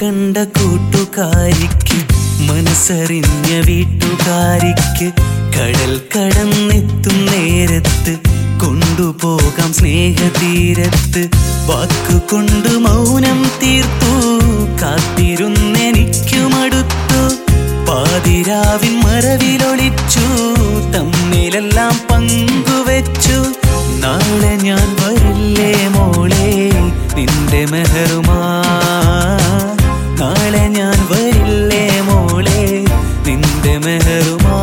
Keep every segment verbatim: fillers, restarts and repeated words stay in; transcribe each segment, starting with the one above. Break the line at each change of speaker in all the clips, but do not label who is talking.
കണ്ട കൂട്ടുകാരിക്ക് മനസ്സറിഞ്ഞ വീട്ടുകാരിക്ക് കടൽ കടന്നെത്തും നേരത്ത് കൊണ്ടുപോകാം സ്നേഹതീരത്ത്. വാക്കുകൊണ്ട് മൗനം തീർത്തു കാത്തിരുന്നെനിക്കുമടുത്തു. പാതിരാവിൻ മറവിലൊളിച്ചു തമ്മിലെല്ലാം പങ്കുവെച്ചു. നാളെ ഞാൻ വരില്ലേ മോളെ നിന്റെ മെഹറുമാ, നാളെ ഞാൻ വരില്ലേ മോളെ നിന്റെ മെഹറുമാ.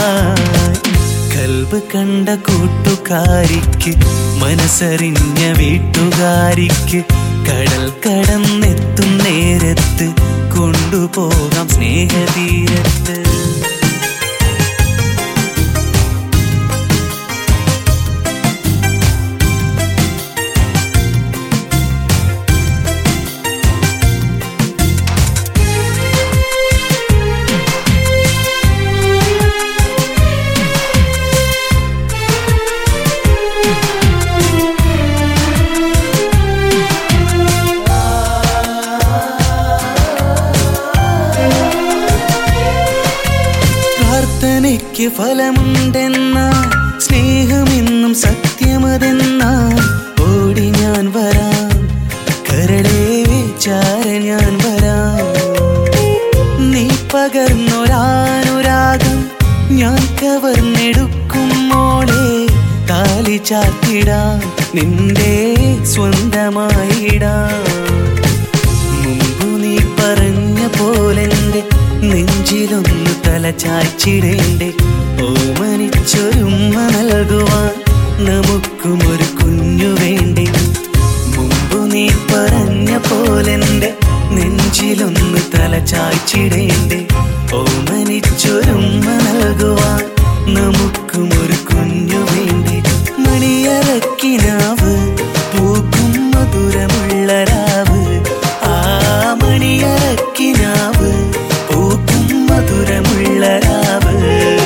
കൽബ് കണ്ട കൂട്ടുകാരിക്ക് മനസ്സറിഞ്ഞ വീട്ടുകാരിക്ക് കടൽ കടന്നെത്തും നേരത്ത് കൊണ്ടുപോകാം സ്നേഹതീരത്ത്. പ്രാർത്ഥനയ്ക്ക് ഫലമുണ്ടെന്നാൽ സ്നേഹമെന്നും സത്യമതെന്നാൽ ഓടി ഞാൻ വരാം കരളേ ചാര ഞാൻ വരാം. നീ പകർന്നൊരാനുരാഗം ഞാൻ കവർന്നെടുക്കും മോളെ. താലി ചാർത്തിടാം നിന്റെ സ്വന്തമായിടാം. മുമ്പു നീ പറഞ്ഞ പോലെന്റെ നെഞ്ചിലൊന്നു തല ചായ്ച്ചിടേണ്ടേ. ഓമനിച്ചൊരുമ്മ നൽകുവാൻ നമുക്കും ഒരു കുഞ്ഞു വേണ്ടേ. മുമ്പു നീ പറഞ്ഞ പോലെന്റെ നെഞ്ചിലൊന്നു തല ചായ്ച്ചിടേണ്ടേ. ഓമനിച്ചൊരുമ്മ നൽകുവാൻ നമുക്കും ഒരു കുഞ്ഞു വേണ്ടേ. മണിയറക്കിനാവ് പൂക്കും മധുരമുള്ള രാവ്, ആ മണിയറക്കിനാവ് പൂക്കും മധുരമുള്ള രാവ്.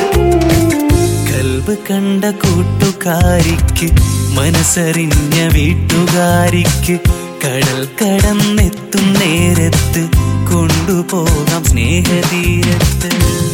കൽബ് കണ്ട കൂട്ടുകാരിക്ക് മനസ്സറിഞ്ഞ വീട്ടുകാരിക്ക് കടൽ കടന്നെത്തും നേരത്ത് കൊണ്ടുപോകാം സ്നേഹതീരത്ത്.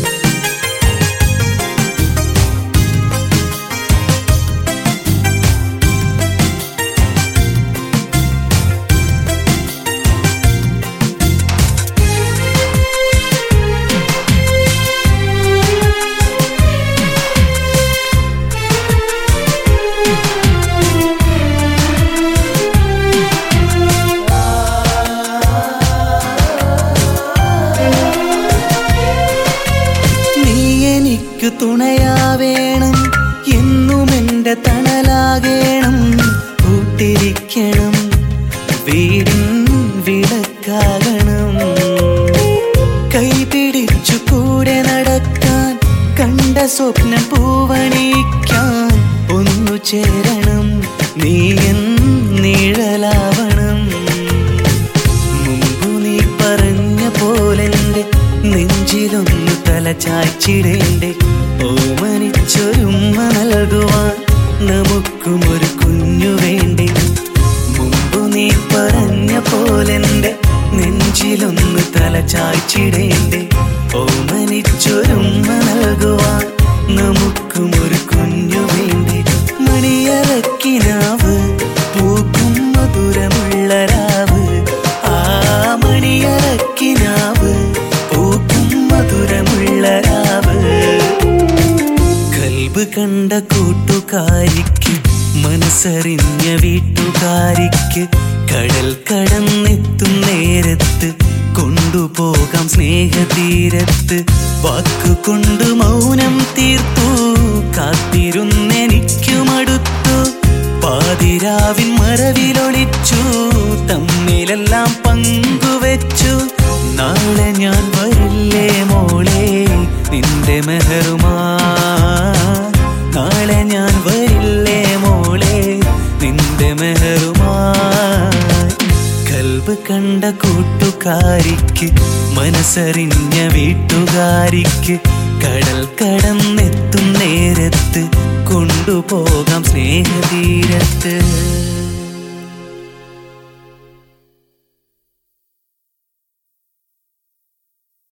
തുണയാവേണം എന്നും എൻ്റെ തണലാകേണം. കൂട്ടിരിക്കണം വീടിൻ വിളക്കാകണം. കൈപിടിച്ചു കൂടെ നടക്കാൻ കണ്ട സ്വപ്നം പൂവണിക്കാൻ ഒന്നു ചേരണം നീ എൻ നിഴലാവണം. മുമ്പു നീ പറഞ്ഞ പോലെന്റെ നെഞ്ചിലൊന്നു തല ചായ്ച്ചിടേണ്ടേ. ഓമനിച്ചൊരുമ്മ നൽകുവാൻ നമുക്കും ഒരു കുഞ്ഞു വേണ്ടേ. മുമ്പു നീ പറഞ്ഞ പോലെന്റെ നെഞ്ചിലൊന്നു തല ചായ്ച്ചിടേണ്ടേ. ഓമനിച്ചൊരുമ്മ നൽകുവാൻ നമുക്കും ഒരു കുഞ്ഞു വേണ്ടേ. മണിയറക്കിനാവ് പൂക്കും മധുരമുള്ള രാവ്, ആ മണിയറക്കിനാവ് പൂക്കും മധുരമുള്ള രാവ്. കൽബ് കണ്ട കൂട്ടുകാരിക്ക് മനസ്സറിഞ്ഞ വീട്ടുകാരിക്ക് കടൽ കടന്നെത്തും നേരത്ത് കൊണ്ടുപോകാം സ്നേഹതീരത്ത്. വാക്കുകൊണ്ട് മൗനം തീർത്തു കാത്തിരുന്നെനിക്കുമടുത്തു. പാതിരാവിൻ മറവിലൊളിച്ചു തമ്മിലെല്ലാം പങ്കുവെച്ചു. നാളെ ഞാൻ വരില്ലേ മോളെ നിന്റെ മെഹറുമാ, നാളെ ഞാൻ വരില്ലേ മോളെ നിന്റെ മെഹറുമാ. കൽബ് കണ്ട കൂട്ടുകാരിക്ക് മനസ്സറിഞ്ഞ വീട്ടുകാരിക്ക് കടൽ കടന്നെത്തും നേരത്ത് കൊണ്ടുപോകാം സ്നേഹതീരത്ത്.